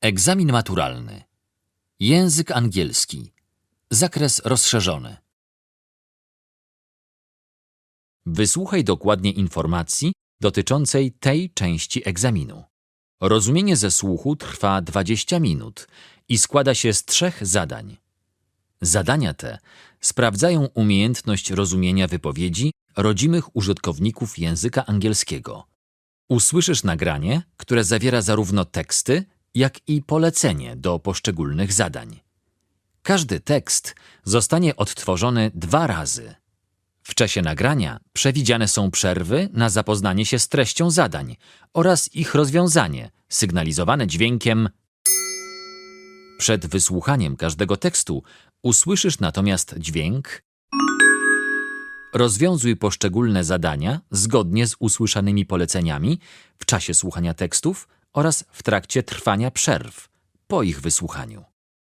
Egzamin maturalny. Język angielski. Zakres rozszerzony. Wysłuchaj dokładnie informacji dotyczącej tej części egzaminu. Rozumienie ze słuchu trwa 20 minut i składa się z 3 zadań. Zadania te sprawdzają umiejętność rozumienia wypowiedzi rodzimych użytkowników języka angielskiego. Usłyszysz nagranie, które zawiera zarówno teksty, jak i polecenie do poszczególnych zadań. Każdy tekst zostanie odtworzony 2 razy. W czasie nagrania przewidziane są przerwy na zapoznanie się z treścią zadań oraz ich rozwiązanie, sygnalizowane dźwiękiem. Przed wysłuchaniem każdego tekstu usłyszysz natomiast dźwięk. Rozwiązuj poszczególne zadania zgodnie z usłyszanymi poleceniami w czasie słuchania tekstów oraz w trakcie trwania przerw po ich wysłuchaniu.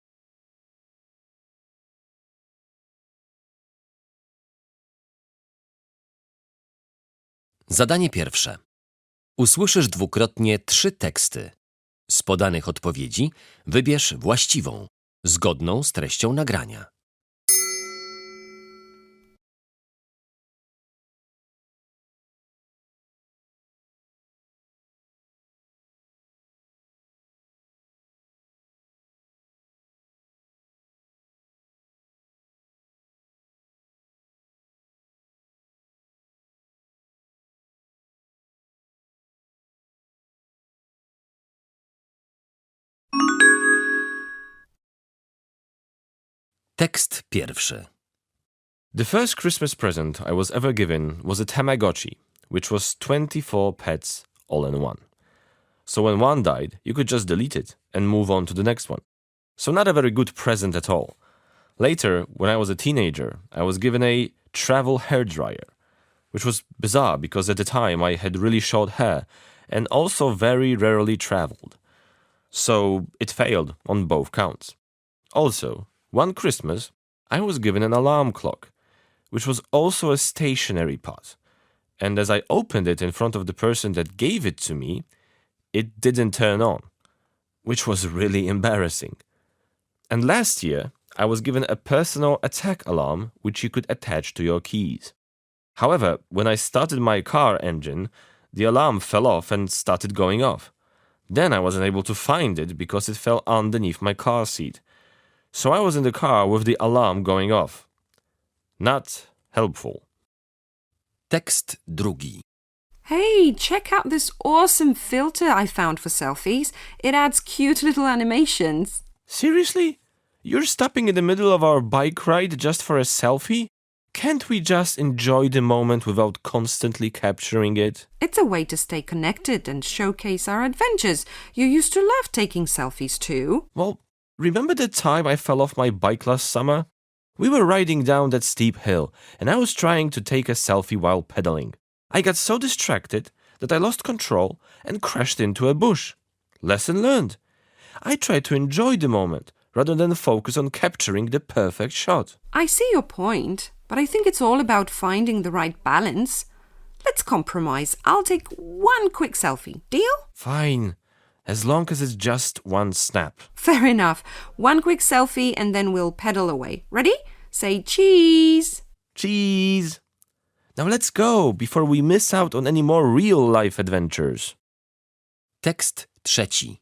Zadanie pierwsze. Usłyszysz dwukrotnie 3 teksty. Z podanych odpowiedzi wybierz właściwą, zgodną z treścią nagrania. Tekst pierwszy. The first Christmas present I was ever given was a Tamagotchi, which was 24 pets all in one. So when one died, you could just delete it and move on to the next one. So not a very good present at all. Later, when I was a teenager, I was given a travel hairdryer, which was bizarre because at the time I had really short hair and also very rarely traveled. So it failed on both counts. Also, one Christmas, I was given an alarm clock, which was also a stationary pot. And as I opened it in front of the person that gave it to me, it didn't turn on, which was really embarrassing. And last year, I was given a personal attack alarm, which you could attach to your keys. However, when I started my car engine, the alarm fell off and started going off. Then I wasn't able to find it because it fell underneath my car seat. So I was in the car with the alarm going off. Not helpful. Tekst drugi. Hey, check out this awesome filter I found for selfies. It adds cute little animations. Seriously? You're stopping in the middle of our bike ride just for a selfie? Can't we just enjoy the moment without constantly capturing it? It's a way to stay connected and showcase our adventures. You used to love taking selfies too. Well, remember the time I fell off my bike last summer? We were riding down that steep hill, and I was trying to take a selfie while pedaling. I got so distracted that I lost control and crashed into a bush. Lesson learned. I tried to enjoy the moment rather than focus on capturing the perfect shot. I see your point, but I think it's all about finding the right balance. Let's compromise. I'll take one quick selfie. Deal? Fine, as long as it's just one snap. Fair enough. One quick selfie and then we'll pedal away. Ready? Say cheese. Cheese! Now let's go before we miss out on any more real-life adventures. Tekst trzeci.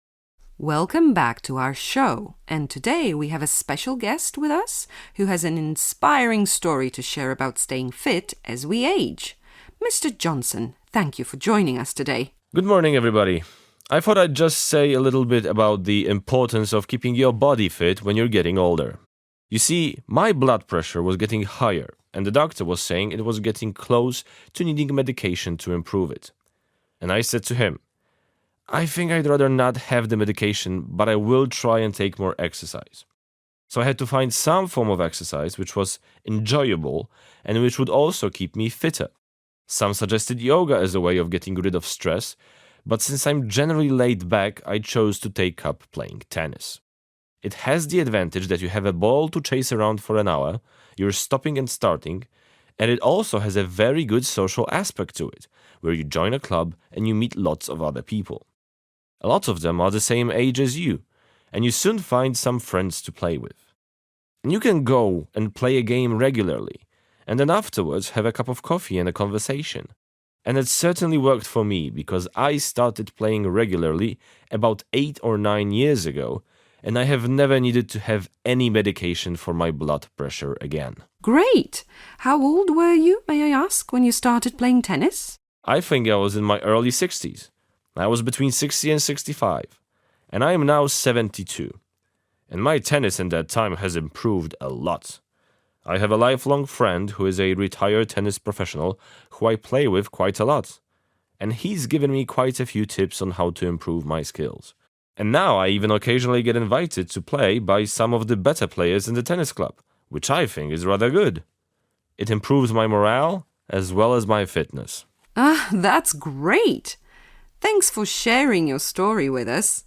Welcome back to our show. And today we have a special guest with us who has an inspiring story to share about staying fit as we age. Mr. Johnson, thank you for joining us today. Good morning, everybody. I thought I'd just say a little bit about the importance of keeping your body fit when you're getting older. You see, my blood pressure was getting higher, and the doctor was saying it was getting close to needing medication to improve it. And I said to him, I think I'd rather not have the medication, but I will try and take more exercise. So I had to find some form of exercise which was enjoyable and which would also keep me fitter. Some suggested yoga as a way of getting rid of stress, but since I'm generally laid back, I chose to take up playing tennis. It has the advantage that you have a ball to chase around for an hour, you're stopping and starting, and it also has a very good social aspect to it, where you join a club and you meet lots of other people. A lot of them are the same age as you, and you soon find some friends to play with. And you can go and play a game regularly, and then afterwards have a cup of coffee and a conversation. And it certainly worked for me because I started playing regularly about 8 or 9 years ago, and I have never needed to have any medication for my blood pressure again. Great! How old were you, may I ask, when you started playing tennis? I think I was in my early 60s. I was between 60 and 65, and I am now 72. And my tennis in that time has improved a lot. I have a lifelong friend who is a retired tennis professional who I play with quite a lot, and he's given me quite a few tips on how to improve my skills. And now I even occasionally get invited to play by some of the better players in the tennis club, which I think is rather good. It improves my morale as well as my fitness. Ah, that's great! Thanks for sharing your story with us.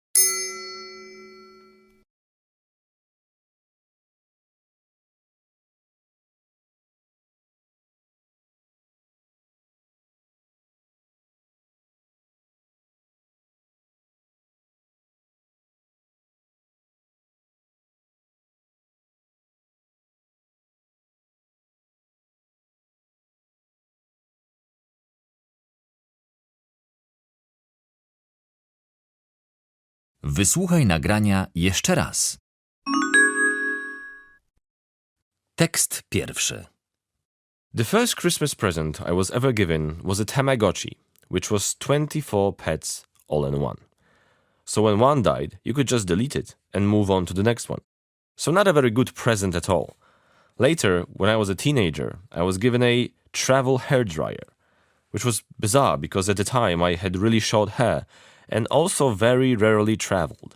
Wysłuchaj nagrania jeszcze raz. Tekst pierwszy. The first Christmas present I was ever given was a Tamagotchi, which was 24 pets all in one. So when one died, you could just delete it and move on to the next one. So not a very good present at all. Later, when I was a teenager, I was given a travel hairdryer, which was bizarre because at the time I had really short hair and also very rarely traveled.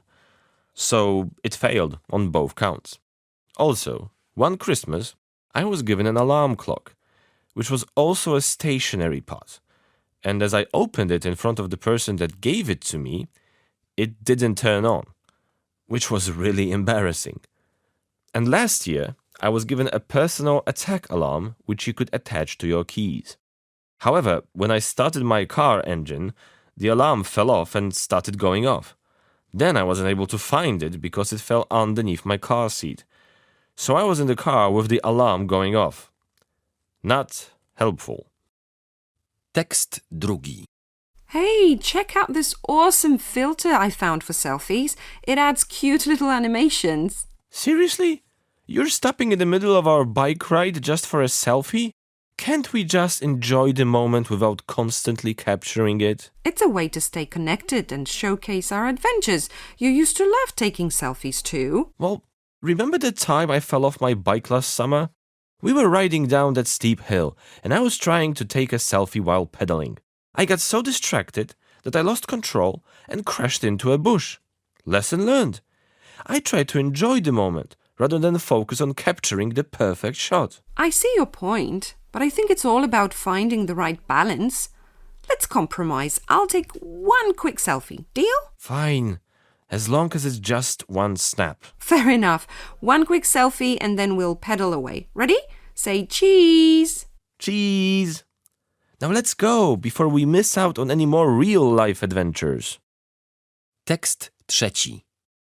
So it failed on both counts. Also, one Christmas, I was given an alarm clock, which was also a stationary pot. And as I opened it in front of the person that gave it to me, it didn't turn on, which was really embarrassing. And last year, I was given a personal attack alarm which you could attach to your keys. However, when I started my car engine, the alarm fell off and started going off. Then I wasn't able to find it because it fell underneath my car seat. So I was in the car with the alarm going off. Not helpful. Tekst drugi. Hey, check out this awesome filter I found for selfies. It adds cute little animations. Seriously? You're stopping in the middle of our bike ride just for a selfie? Can't we just enjoy the moment without constantly capturing it? It's a way to stay connected and showcase our adventures. You used to love taking selfies too. Well, remember the time I fell off my bike last summer? We were riding down that steep hill, and I was trying to take a selfie while pedaling. I got so distracted that I lost control and crashed into a bush. Lesson learned. I tried to enjoy the moment rather than focus on capturing the perfect shot. I see your point, but I think it's all about finding the right balance. Let's compromise. I'll take one quick selfie. Deal? Fine, as long as it's just one snap. Fair enough. One quick selfie and then we'll pedal away. Ready? Say cheese. Cheese! Now let's go before we miss out on any more real-life adventures. Tekst trzeci.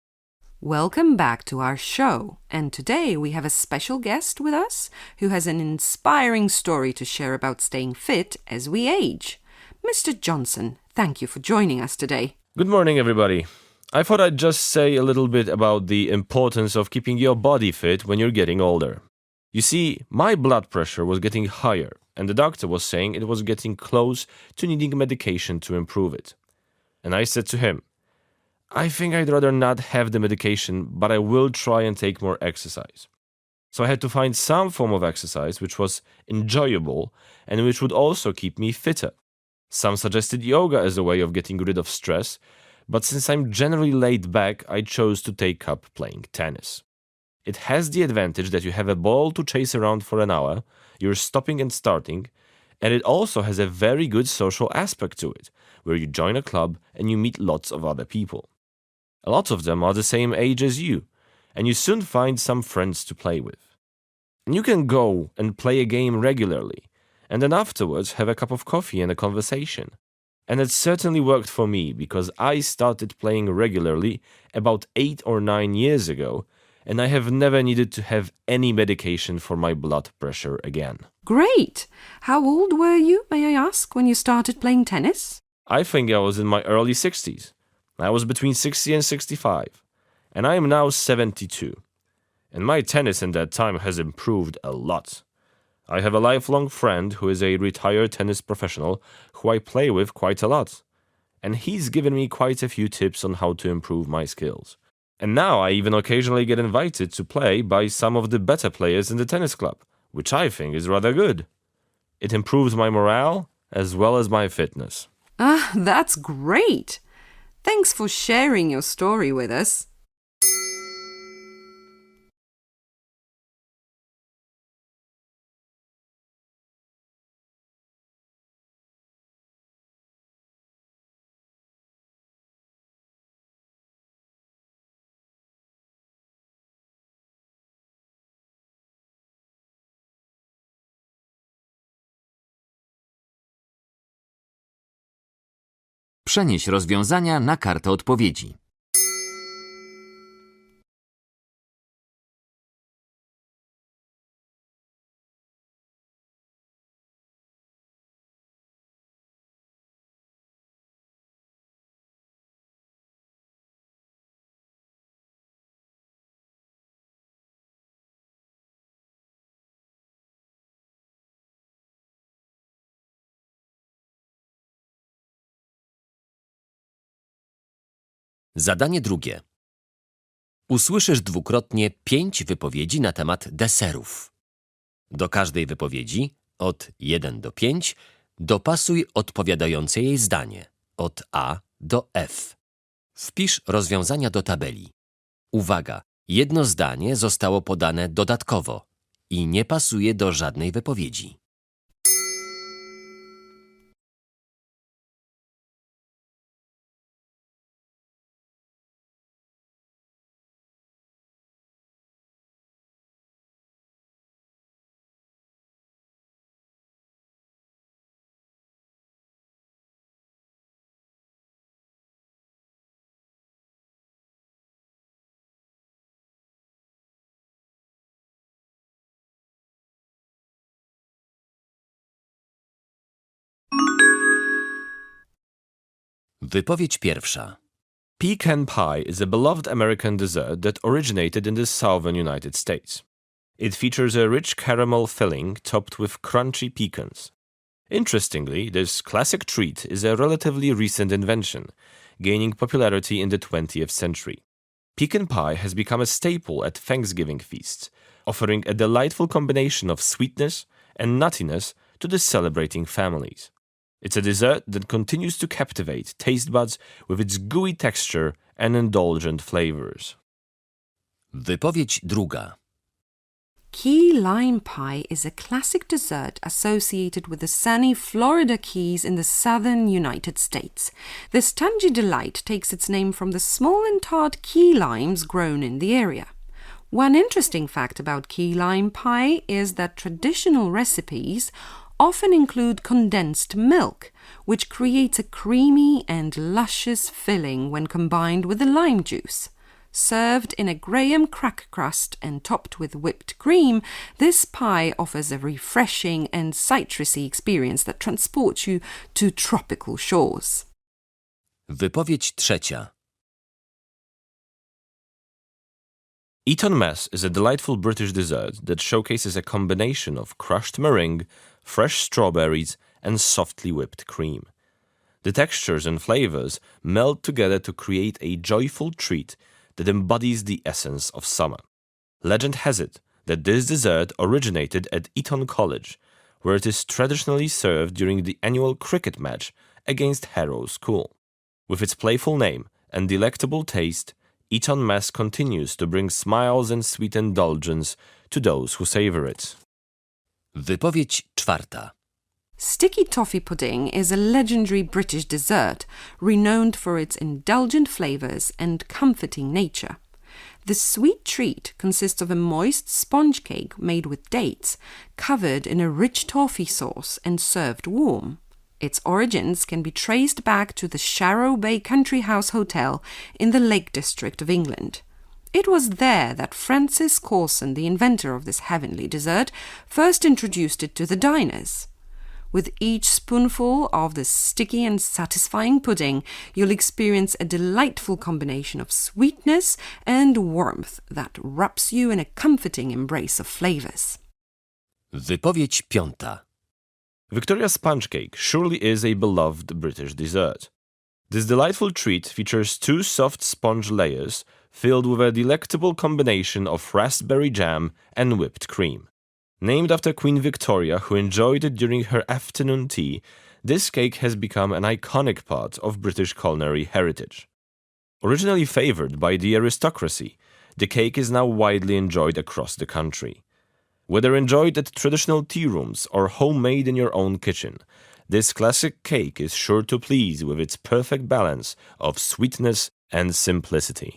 Welcome back to our show. And today we have a special guest with us who has an inspiring story to share about staying fit as we age. Mr. Johnson, thank you for joining us today. Good morning, everybody. I thought I'd just say a little bit about the importance of keeping your body fit when you're getting older. You see, my blood pressure was getting higher, and the doctor was saying it was getting close to needing medication to improve it. And I said to him, I think I'd rather not have the medication, but I will try and take more exercise. So I had to find some form of exercise which was enjoyable and which would also keep me fitter. Some suggested yoga as a way of getting rid of stress, but since I'm generally laid back, I chose to take up playing tennis. It has the advantage that you have a ball to chase around for an hour, you're stopping and starting, and it also has a very good social aspect to it, where you join a club and you meet lots of other people. A lot of them are the same age as you, and you soon find some friends to play with. And you can go and play a game regularly, and then afterwards have a cup of coffee and a conversation. And it certainly worked for me because I started playing regularly about 8 or 9 years ago, and I have never needed to have any medication for my blood pressure again. Great! How old were you, may I ask, when you started playing tennis? I think I was in my early 60s. I was between 60 and 65, and I am now 72. And my tennis in that time has improved a lot. I have a lifelong friend who is a retired tennis professional who I play with quite a lot. And he's given me quite a few tips on how to improve my skills. And now I even occasionally get invited to play by some of the better players in the tennis club, which I think is rather good. It improves my morale as well as my fitness. Ah, that's great! Thanks for sharing your story with us. Przenieś rozwiązania na kartę odpowiedzi. Zadanie drugie. Usłyszysz dwukrotnie 5 wypowiedzi na temat deserów. Do każdej wypowiedzi, od 1 do 5, dopasuj odpowiadające jej zdanie, od A do F. Wpisz rozwiązania do tabeli. Uwaga, jedno zdanie zostało podane dodatkowo i nie pasuje do żadnej wypowiedzi. Wypowiedź pierwsza. Pecan pie is a beloved American dessert that originated in the southern United States. It features a rich caramel filling topped with crunchy pecans. Interestingly, this classic treat is a relatively recent invention, gaining popularity in the 20th century. Pecan pie has become a staple at Thanksgiving feasts, offering a delightful combination of sweetness and nuttiness to the celebrating families. It's a dessert that continues to captivate taste buds with its gooey texture and indulgent flavors. Wypowiedź druga. Key lime pie is a classic dessert associated with the sunny Florida Keys in the southern United States. This tangy delight takes its name from the small and tart key limes grown in the area. One interesting fact about key lime pie is that traditional recipes often include condensed milk, which creates a creamy and luscious filling when combined with the lime juice. Served in a graham cracker crust and topped with whipped cream, this pie offers a refreshing and citrusy experience that transports you to tropical shores. Wypowiedź trzecia. Eton Mess is a delightful British dessert that showcases a combination of crushed meringue, fresh strawberries, and softly whipped cream. The textures and flavors meld together to create a joyful treat that embodies the essence of summer. Legend has it that this dessert originated at Eton College, where it is traditionally served during the annual cricket match against Harrow School. With its playful name and delectable taste, Eton Mess continues to bring smiles and sweet indulgence to those who savor it. Wypowiedź czwarta. Sticky toffee pudding is a legendary British dessert renowned for its indulgent flavours and comforting nature. The sweet treat consists of a moist sponge cake made with dates, covered in a rich toffee sauce and served warm. Its origins can be traced back to the Sharrow Bay Country House Hotel in the Lake District of England. It was there that Francis Corson, the inventor of this heavenly dessert, first introduced it to the diners. With each spoonful of this sticky and satisfying pudding, you'll experience a delightful combination of sweetness and warmth that wraps you in a comforting embrace of flavors. Wypowiedź piąta. Victoria sponge cake surely is a beloved British dessert. This delightful treat features 2 soft sponge layers filled with a delectable combination of raspberry jam and whipped cream. Named after Queen Victoria, who enjoyed it during her afternoon tea, this cake has become an iconic part of British culinary heritage. Originally favoured by the aristocracy, the cake is now widely enjoyed across the country. Whether enjoyed at traditional tea rooms or homemade in your own kitchen, this classic cake is sure to please with its perfect balance of sweetness and simplicity.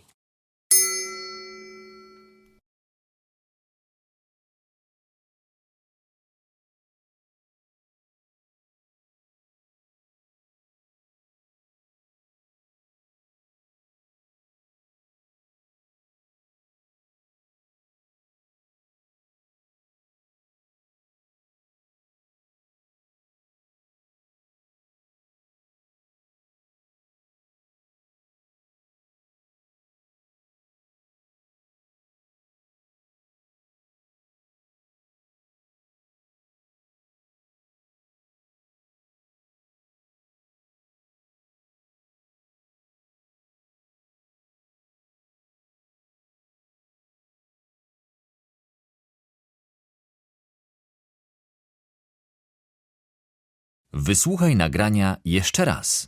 Wysłuchaj nagrania jeszcze raz.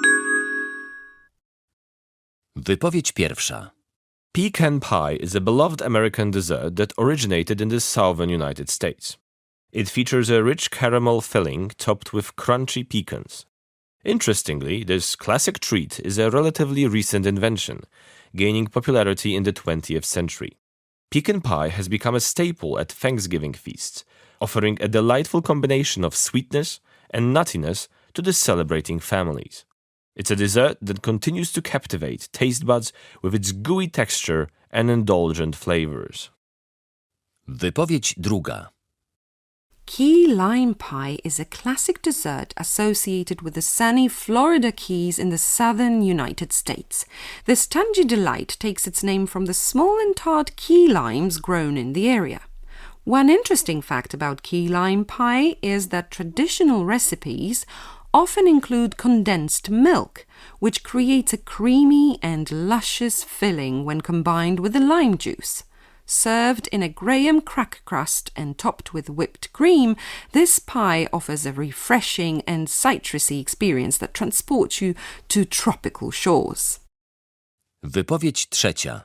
Wypowiedź pierwsza. Pecan pie is a beloved American dessert that originated in the southern United States. It features a rich caramel filling topped with crunchy pecans. Interestingly, this classic treat is a relatively recent invention, gaining popularity in the 20th century. Pecan pie has become a staple at Thanksgiving feasts, offering a delightful combination of sweetness and nuttiness to the celebrating families. It's a dessert that continues to captivate taste buds with its gooey texture and indulgent flavors. Wypowiedź druga. Key lime pie is a classic dessert associated with the sunny Florida Keys in the southern United States. This tangy delight takes its name from the small and tart key limes grown in the area. One interesting fact about key lime pie is that traditional recipes often include condensed milk, which creates a creamy and luscious filling when combined with the lime juice. Served in a graham cracker crust and topped with whipped cream, this pie offers a refreshing and citrusy experience that transports you to tropical shores. Wypowiedź trzecia.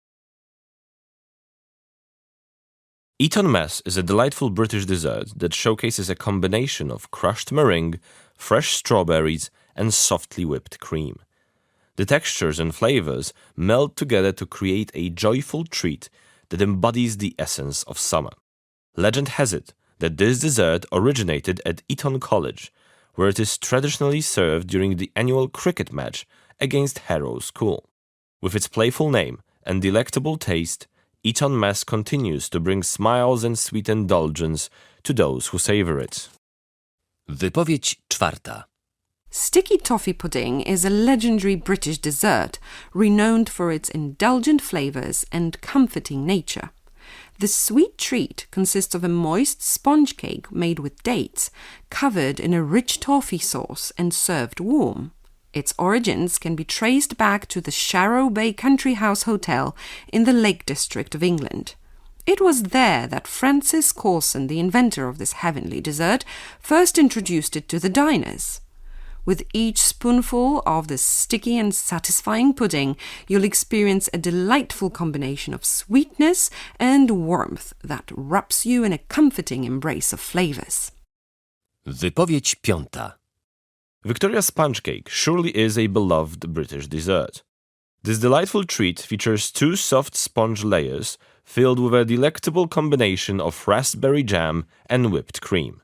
Eton Mess is a delightful British dessert that showcases a combination of crushed meringue, fresh strawberries, and softly whipped cream. The textures and flavors meld together to create a joyful treat that embodies the essence of summer. Legend has it that this dessert originated at Eton College, where it is traditionally served during the annual cricket match against Harrow School. With its playful name and delectable taste, Eton Mess continues to bring smiles and sweet indulgence to those who savor it. Wypowiedź czwarta. Sticky toffee pudding is a legendary British dessert renowned for its indulgent flavors and comforting nature. The sweet treat consists of a moist sponge cake made with dates, covered in a rich toffee sauce and served warm. Its origins can be traced back to the Sharrow Bay Country House Hotel in the Lake District of England. It was there that Francis Corson, the inventor of this heavenly dessert, first introduced it to the diners. With each spoonful of this sticky and satisfying pudding, you'll experience a delightful combination of sweetness and warmth that wraps you in a comforting embrace of flavors. Wypowiedź piąta. Victoria sponge cake surely is a beloved British dessert. This delightful treat features 2 soft sponge layers filled with a delectable combination of raspberry jam and whipped cream.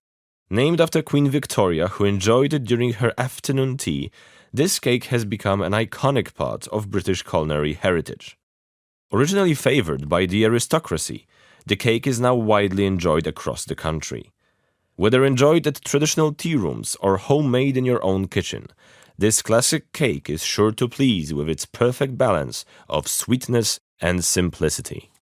Named after Queen Victoria, who enjoyed it during her afternoon tea, this cake has become an iconic part of British culinary heritage. Originally favoured by the aristocracy, the cake is now widely enjoyed across the country. Whether enjoyed at traditional tea rooms or homemade in your own kitchen, this classic cake is sure to please with its perfect balance of sweetness and simplicity.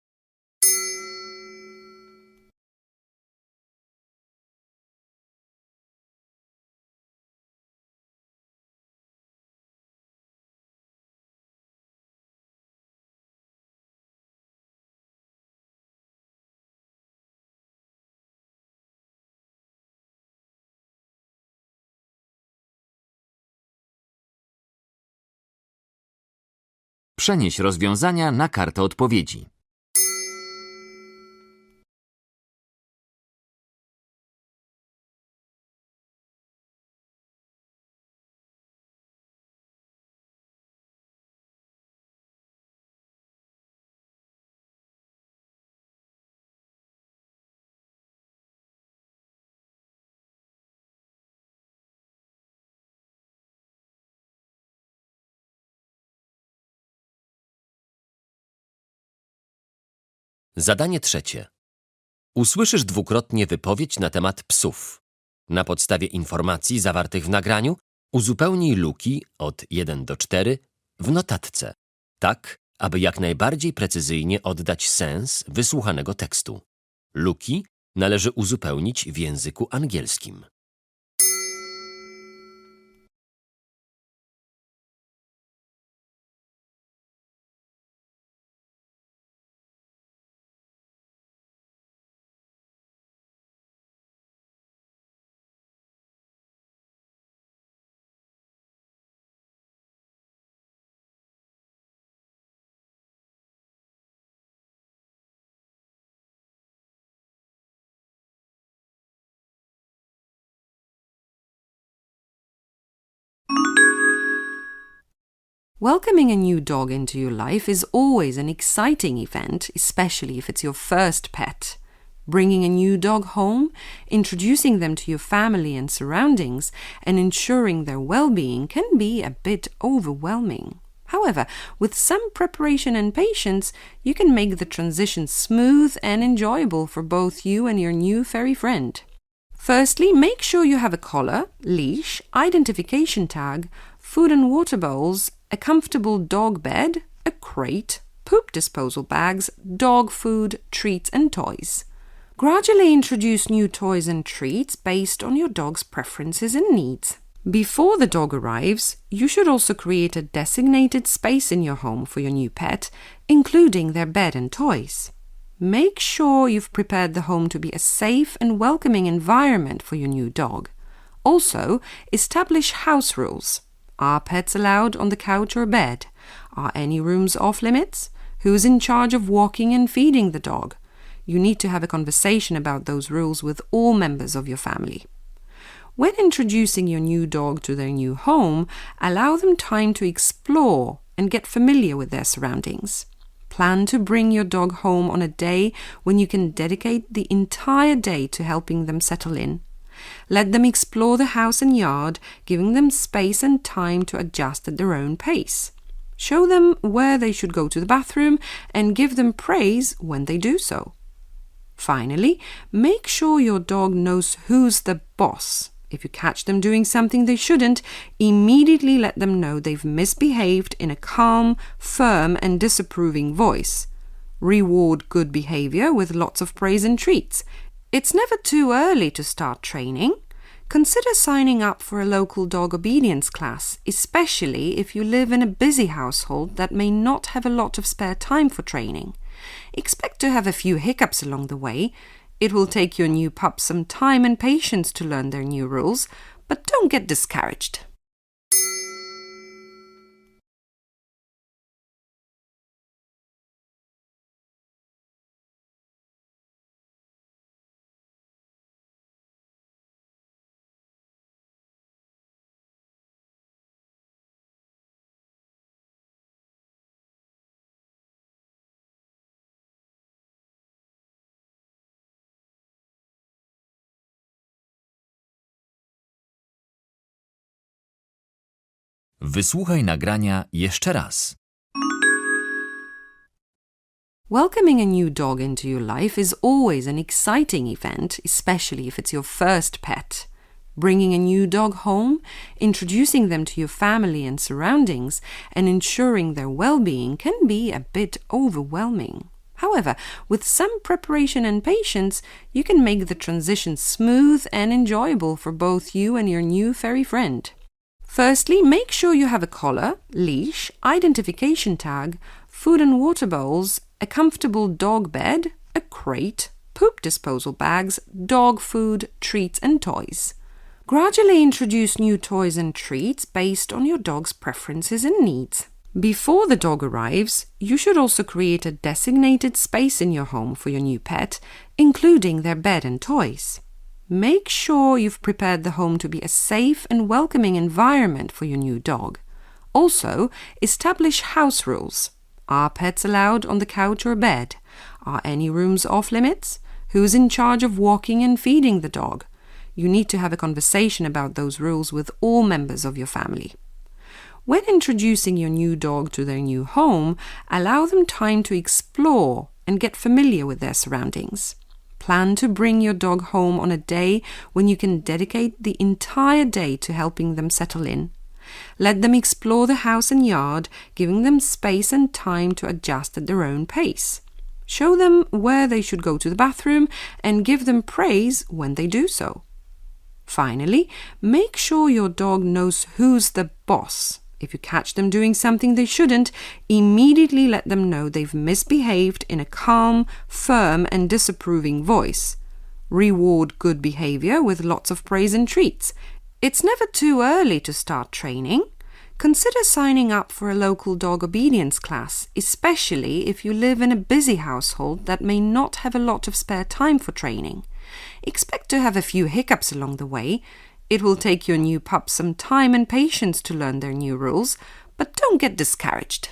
Przenieś rozwiązania na kartę odpowiedzi. Zadanie trzecie. Usłyszysz dwukrotnie wypowiedź na temat psów. Na podstawie informacji zawartych w nagraniu uzupełnij luki od 1 do 4 w notatce, tak aby jak najbardziej precyzyjnie oddać sens wysłuchanego tekstu. Luki należy uzupełnić w języku angielskim. Welcoming a new dog into your life is always an exciting event, especially if it's your first pet. Bringing a new dog home, introducing them to your family and surroundings, and ensuring their well-being can be a bit overwhelming. However, with some preparation and patience, you can make the transition smooth and enjoyable for both you and your new furry friend. Firstly, make sure you have a collar, leash, identification tag, food and water bowls, a comfortable dog bed, a crate, poop disposal bags, dog food, treats and toys. Gradually introduce new toys and treats based on your dog's preferences and needs. Before the dog arrives, you should also create a designated space in your home for your new pet, including their bed and toys. Make sure you've prepared the home to be a safe and welcoming environment for your new dog. Also, establish house rules. Are pets allowed on the couch or bed? Are any rooms off limits? Who's in charge of walking and feeding the dog? You need to have a conversation about those rules with all members of your family. When introducing your new dog to their new home, allow them time to explore and get familiar with their surroundings. Plan to bring your dog home on a day when you can dedicate the entire day to helping them settle in. Let them explore the house and yard, giving them space and time to adjust at their own pace. Show them where they should go to the bathroom and give them praise when they do so. Finally, make sure your dog knows who's the boss. If you catch them doing something they shouldn't, immediately let them know they've misbehaved in a calm, firm and disapproving voice. Reward good behavior with lots of praise and treats. It's never too early to start training. Consider signing up for a local dog obedience class, especially if you live in a busy household that may not have a lot of spare time for training. Expect to have a few hiccups along the way. It will take your new pup some time and patience to learn their new rules, but don't get discouraged. Wysłuchaj nagrania jeszcze raz. Welcoming a new dog into your life is always an exciting event, especially if it's your first pet. Bringing a new dog home, introducing them to your family and surroundings, and ensuring their well-being can be a bit overwhelming. However, with some preparation and patience, you can make the transition smooth and enjoyable for both you and your new furry friend. Firstly, make sure you have a collar, leash, identification tag, food and water bowls, a comfortable dog bed, a crate, poop disposal bags, dog food, treats and toys. Gradually introduce new toys and treats based on your dog's preferences and needs. Before the dog arrives, you should also create a designated space in your home for your new pet, including their bed and toys. Make sure you've prepared the home to be a safe and welcoming environment for your new dog. Also, establish house rules. Are pets allowed on the couch or bed? Are any rooms off limits? Who's in charge of walking and feeding the dog? You need to have a conversation about those rules with all members of your family. When introducing your new dog to their new home, allow them time to explore and get familiar with their surroundings. Plan to bring your dog home on a day when you can dedicate the entire day to helping them settle in. Let them explore the house and yard, giving them space and time to adjust at their own pace. Show them where they should go to the bathroom and give them praise when they do so. Finally, make sure your dog knows who's the boss. If you catch them doing something they shouldn't, immediately let them know they've misbehaved in a calm, firm and disapproving voice. Reward good behavior with lots of praise and treats. It's never too early to start training. Consider signing up for a local dog obedience class, especially if you live in a busy household that may not have a lot of spare time for training. Expect to have a few hiccups along the way. It will take your new pup some time and patience to learn their new rules, but don't get discouraged.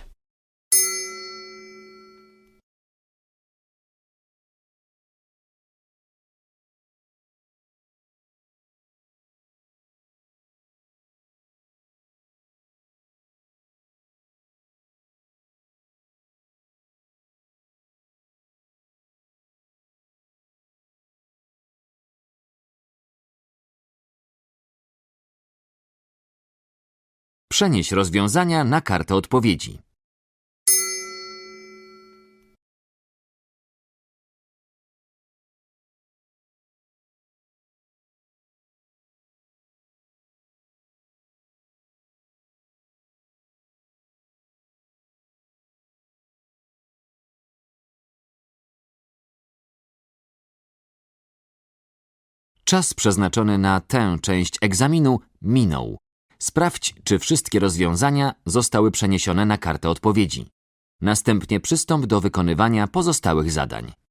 Przenieś rozwiązania na kartę odpowiedzi. Czas przeznaczony na tę część egzaminu minął. Sprawdź, czy wszystkie rozwiązania zostały przeniesione na kartę odpowiedzi. Następnie przystąp do wykonywania pozostałych zadań.